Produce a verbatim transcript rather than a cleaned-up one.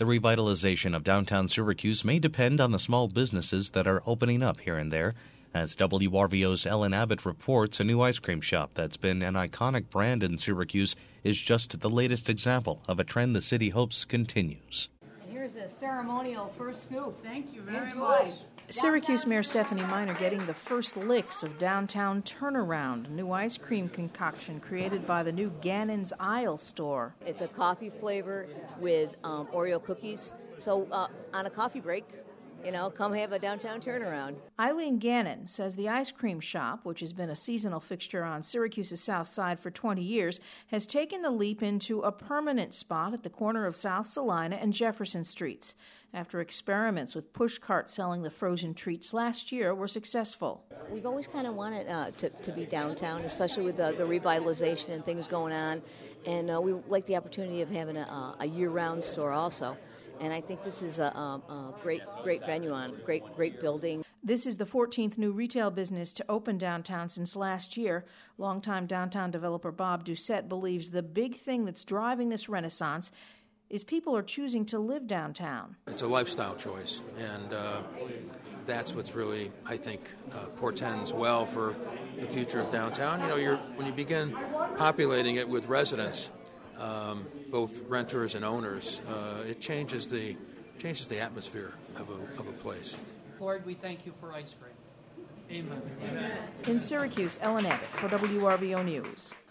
The revitalization of downtown Syracuse may depend on the small businesses that are opening up here and there. As W R V O's Ellen Abbott reports, a new ice cream shop that's been an iconic brand in Syracuse is just the latest example of a trend the city hopes continues. And here's a ceremonial first scoop. Thank you very Enjoy. much. Syracuse Mayor Stephanie Miner getting the first licks of Downtown Turnaround, a new ice cream concoction created by the new Gannon's Isle store. It's a coffee flavor with um, Oreo cookies. So uh, on a coffee break, you know, come have a Downtown Turnaround. Eileen Gannon says the ice cream shop, which has been a seasonal fixture on Syracuse's south side for twenty years, has taken the leap into a permanent spot at the corner of South Salina and Jefferson Streets. After experiments with push carts selling the frozen treats last year were successful. We've always kind of wanted uh, to, to be downtown, especially with the, the revitalization and things going on. And uh, we like the opportunity of having a, a year-round store also. And I think this is a, a, a great, great venue on great, great building. This is the fourteenth new retail business to open downtown since last year. Longtime downtown developer Bob Doucette believes the big thing that's driving this renaissance is people are choosing to live downtown. It's a lifestyle choice, and uh, that's what's really, I think, uh, portends well for the future of downtown. You know, you're, when you begin populating it with residents, um, both renters and owners, uh, it changes the changes the atmosphere of a of a place. Lord, we thank you for ice cream. Amen. In Syracuse, Ellen Abbott for W R V O News.